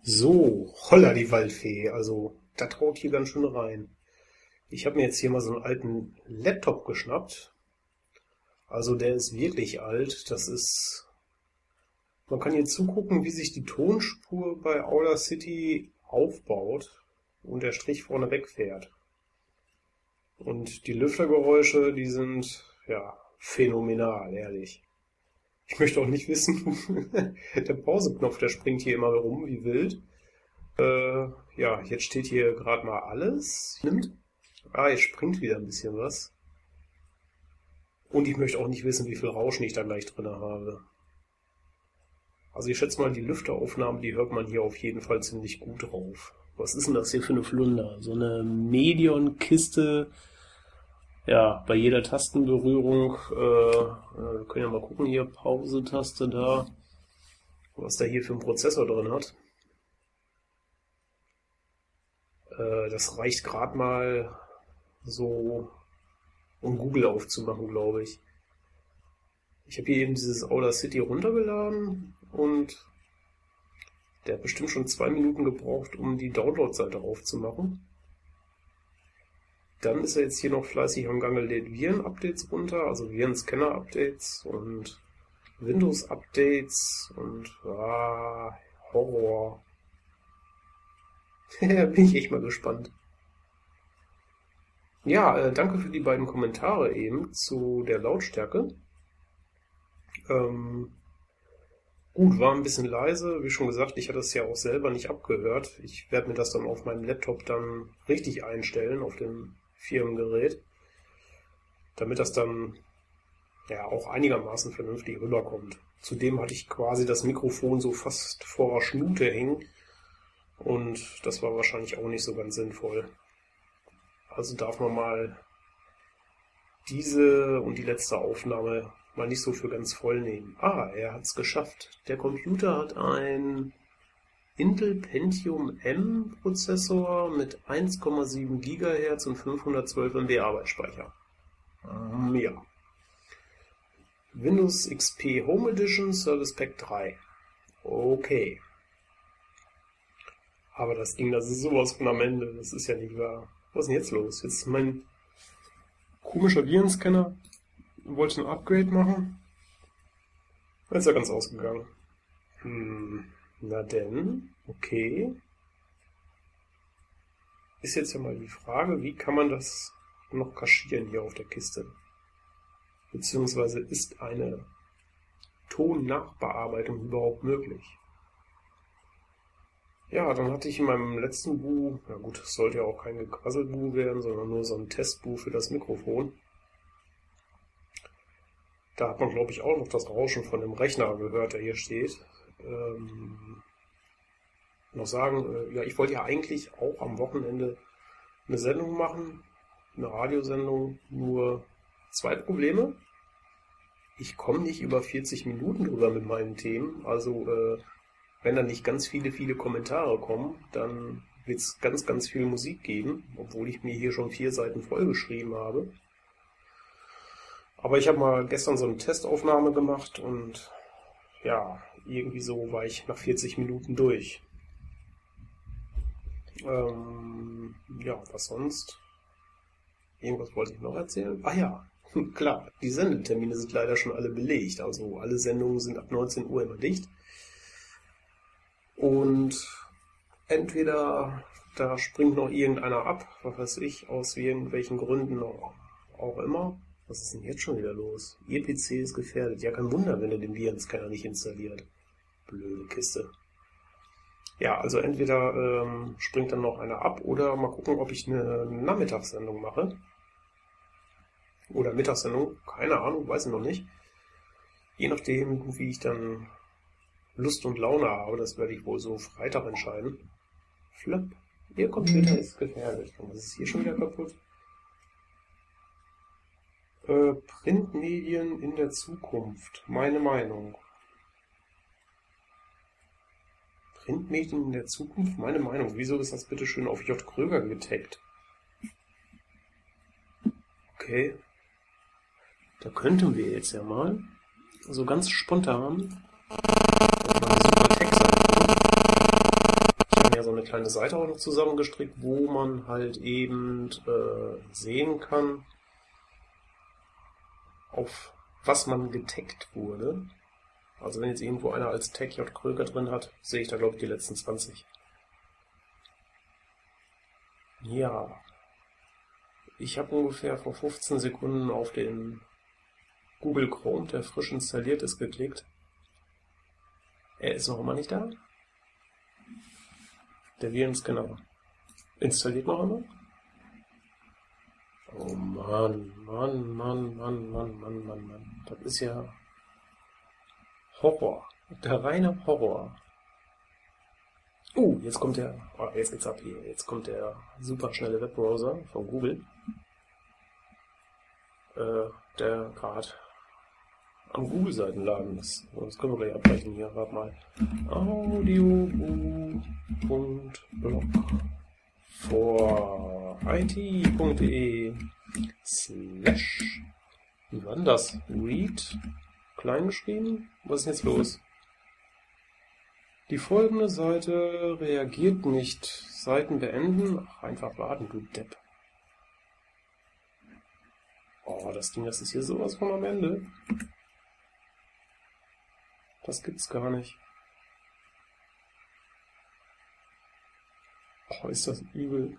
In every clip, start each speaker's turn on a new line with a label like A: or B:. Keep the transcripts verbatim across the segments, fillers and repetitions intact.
A: So, holla die Waldfee, also da traut hier ganz schön rein. Ich habe mir jetzt hier mal so einen alten Laptop geschnappt. Also der ist wirklich alt, das ist... Man kann hier zugucken, wie sich die Tonspur bei Audacity aufbaut und der Strich vorne wegfährt. Und die Lüftergeräusche, die sind, ja, phänomenal, ehrlich. Ich möchte auch nicht wissen, der Pauseknopf, der springt hier immer rum, wie wild. Äh, ja, jetzt steht hier gerade mal alles. Nimmt. Ah, jetzt springt wieder ein bisschen was. Und ich möchte auch nicht wissen, wie viel Rauschen ich da gleich drin habe. Also ich schätze mal, die Lüfteraufnahmen, die hört man hier auf jeden Fall ziemlich gut drauf. Was ist denn das hier für eine Flunder? So eine Medion-Kiste. Ja, bei jeder Tastenberührung, äh, wir können ja mal gucken, hier Pause-Taste da, was der hier für einen Prozessor drin hat. Äh, das reicht gerade mal so, um Google aufzumachen, glaube ich. Ich habe hier eben dieses Audacity runtergeladen und der hat bestimmt schon zwei Minuten gebraucht, um die Download-Seite aufzumachen. Dann ist er jetzt hier noch fleißig am Gange, lädt Viren-Updates runter, also Viren-Scanner-Updates und Windows-Updates und ah, Horror. Da bin ich echt mal gespannt. Ja, äh, danke für die beiden Kommentare eben zu der Lautstärke. Ähm, gut, war ein bisschen leise, wie schon gesagt, ich hatte es ja auch selber nicht abgehört. Ich werde mir das dann auf meinem Laptop dann richtig einstellen, auf dem Firmengerät, damit das dann ja auch einigermaßen vernünftig rüberkommt. Zudem hatte ich quasi das Mikrofon so fast vor der Schnute hängen und das war wahrscheinlich auch nicht so ganz sinnvoll. Also darf man mal diese und die letzte Aufnahme mal nicht so für ganz voll nehmen. Ah, er hat es geschafft. Der Computer hat ein Intel Pentium M Prozessor mit eins Komma sieben Gigahertz und fünfhundertzwölf Megabyte Arbeitsspeicher. Ähm, ja. Windows X P Home Edition Service Pack drei. Okay. Aber das Ding, das ist sowas von am Ende. Das ist ja nicht wahr. Was ist denn jetzt los? Jetzt ist mein komischer Virenscanner. Wollte ein Upgrade machen. Jetzt ist er ganz ausgegangen. Hm. Na denn, okay. Ist jetzt ja mal die Frage, wie kann man das noch kaschieren hier auf der Kiste? Beziehungsweise ist eine Tonnachbearbeitung überhaupt möglich? Ja, dann hatte ich in meinem letzten Bu, na gut, es sollte ja auch kein Gequasselbu werden, sondern nur so ein Testbu für das Mikrofon. Da hat man, glaube ich, auch noch das Rauschen von dem Rechner gehört, der hier steht. Ähm, noch sagen, äh, ja, ich wollte ja eigentlich auch am Wochenende eine Sendung machen, eine Radiosendung, nur zwei Probleme. Ich komme nicht über vierzig Minuten drüber mit meinen Themen, also äh, wenn dann nicht ganz viele, viele Kommentare kommen, dann wird es ganz, ganz viel Musik geben, obwohl ich mir hier schon vier Seiten vollgeschrieben habe. Aber ich habe mal gestern so eine Testaufnahme gemacht und ja, irgendwie so war ich nach vierzig Minuten durch. Ähm, ja, was sonst? Irgendwas wollte ich noch erzählen? Ah ja, klar, die Sendetermine sind leider schon alle belegt. Also alle Sendungen sind ab neunzehn Uhr immer dicht. Und entweder da springt noch irgendeiner ab, was weiß ich, aus irgendwelchen Gründen auch immer. Was ist denn jetzt schon wieder los? Ihr P C ist gefährdet. Ja, kein Wunder, wenn er den Virenscanner nicht installiert. Blöde Kiste. Ja, also entweder ähm, springt dann noch einer ab oder mal gucken, ob ich eine Nachmittagssendung mache. Oder Mittagssendung, keine Ahnung, weiß ich noch nicht. Je nachdem, wie ich dann Lust und Laune habe, das werde ich wohl so Freitag entscheiden. Flap, Ihr Computer ist gefährdet. Und was ist hier schon wieder kaputt? Äh, Printmedien in der Zukunft. Meine Meinung. Printmedien in der Zukunft? Meine Meinung. Wieso ist das bitte schön auf J. Kröger getaggt? Okay. Da könnten wir jetzt ja mal so ganz spontan mal super Text ja so eine kleine Seite auch noch zusammengestrickt, wo man halt eben äh, sehen kann, auf was man getaggt wurde. Also wenn jetzt irgendwo einer als Tag J. Kröger drin hat, sehe ich da glaube ich die letzten zwanzig. Ja, ich habe ungefähr vor fünfzehn Sekunden auf den Google Chrome, der frisch installiert ist, geklickt. Er ist noch immer nicht da. Der Virenscanner installiert noch einmal. Oh Mann, Mann, Mann, Mann, Mann, Mann, Mann, Mann. Das ist ja Horror. Der reine Horror. Uh, jetzt kommt der, oh, jetzt geht's ab hier. Jetzt kommt der super schnelle Webbrowser von Google, äh, der gerade am Google-Seiten laden ist. Das können wir gleich abbrechen hier. Warte mal. audio.blog for it.de slash wie war denn das? Read klein geschrieben? Was ist denn jetzt los? Die folgende Seite reagiert nicht. Seiten beenden. Ach, einfach warten, du Depp. Oh, das Ding, das ist hier sowas von am Ende. Das gibt's gar nicht. Oh, ist das übel.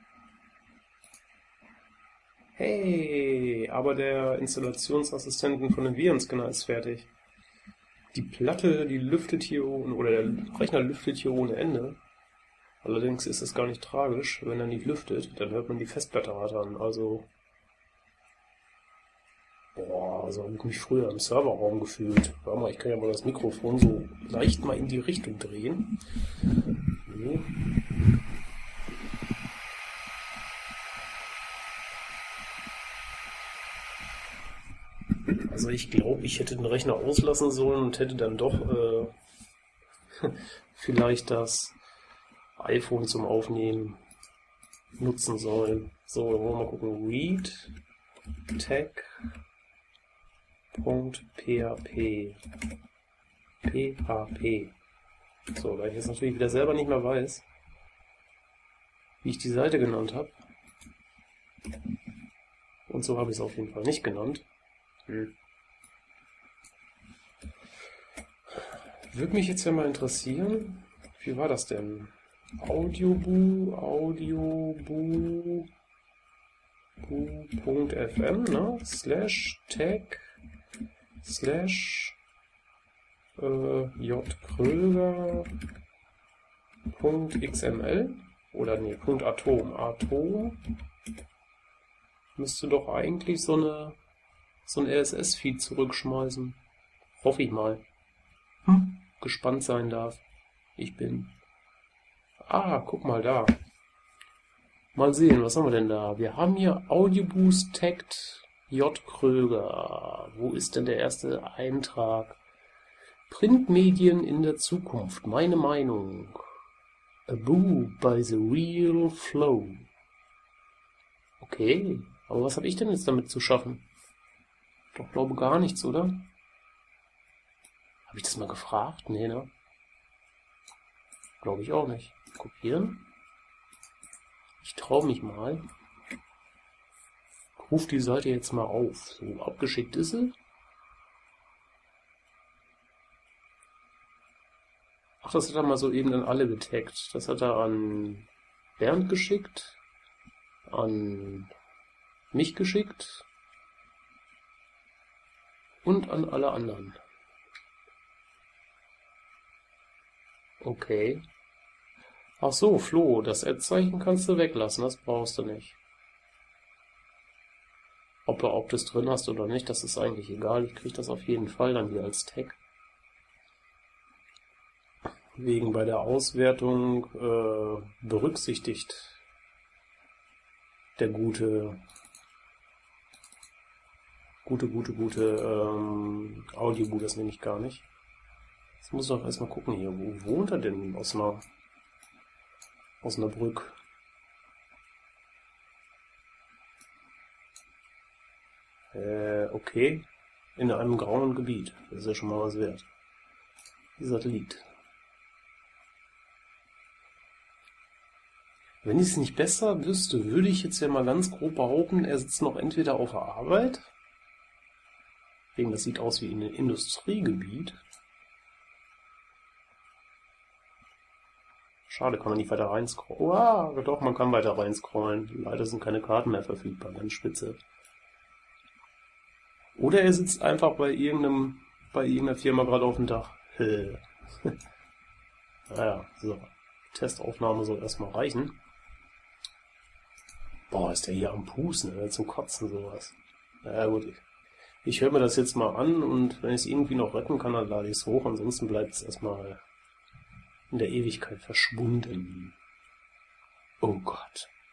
A: Hey, aber der Installationsassistenten von dem Virenscanner ist fertig. Die Platte, die lüftet hier ohne, oder der Rechner lüftet hier ohne Ende. Allerdings ist es gar nicht tragisch, wenn er nicht lüftet, dann hört man die Festplatte rattern. Also, boah, so habe ich mich früher im Serverraum gefühlt. Warte mal, ich kann ja mal das Mikrofon so leicht mal in die Richtung drehen. So. Also ich glaube, ich hätte den Rechner auslassen sollen und hätte dann doch äh, vielleicht das iPhone zum Aufnehmen nutzen sollen. So, dann wollen wir mal gucken. Read tag.php P H P. So, da ich jetzt natürlich wieder selber nicht mehr weiß, wie ich die Seite genannt habe. Und so habe ich es auf jeden Fall nicht genannt. Hm. Würde mich jetzt ja mal interessieren, wie war das denn? Audioboo, Audioboo, Boo.fm, ne? Slash tag, slash äh, jkröger Punkt xml oder nee, Punkt Atom. Atom müsste doch eigentlich so eine so ein R S S-Feed zurückschmeißen. Hoffe ich mal. Hm? Gespannt sein darf. Ich bin. Ah, guck mal da. Mal sehen, was haben wir denn da? Wir haben hier Audioboost tagged J. Kröger. Wo ist denn der erste Eintrag? Printmedien in der Zukunft. Meine Meinung. A Boo by the Real Flow. Okay, aber was habe ich denn jetzt damit zu schaffen? Doch glaube gar nichts, oder? Habe ich das mal gefragt? Nee, ne? Glaube ich auch nicht. Kopieren. Ich traue mich mal. Ich rufe die Seite jetzt mal auf. So, abgeschickt ist sie. Ach, das hat er mal soeben dann alle getaggt. Das hat er an Bernd geschickt. An mich geschickt. Und an alle anderen. Okay. Ach so, Flo, das Ad-Zeichen kannst du weglassen, das brauchst du nicht. Ob du ob das drin hast oder nicht, das ist eigentlich egal. Ich kriege das auf jeden Fall dann hier als Tag. Wegen bei der Auswertung äh, berücksichtigt der gute, gute, gute, gute ähm, Audioboo das nämlich gar nicht. Jetzt muss ich doch erstmal gucken hier, wo wohnt er denn aus einer Osnabrück? Äh, okay. In einem grauen Gebiet. Das ist ja schon mal was wert. Die Satellit. Wenn ich es nicht besser wüsste, würde ich jetzt ja mal ganz grob behaupten, er sitzt noch entweder auf der Arbeit, wegen das sieht aus wie in einem Industriegebiet. Schade, kann man nicht weiter reinscrollen. Wow, doch, man kann weiter reinscrollen. Leider sind keine Karten mehr verfügbar, ganz spitze. Oder er sitzt einfach bei irgendeinem, bei irgendeiner Firma gerade auf dem Dach. Naja, so. Testaufnahme soll erstmal reichen. Boah, ist der hier am Pusten, ne? Zum Kotzen sowas. Naja gut, ich, ich höre mir das jetzt mal an und wenn ich es irgendwie noch retten kann, dann lade ich es hoch. Ansonsten bleibt es erstmal in der Ewigkeit verschwunden. Oh Gott.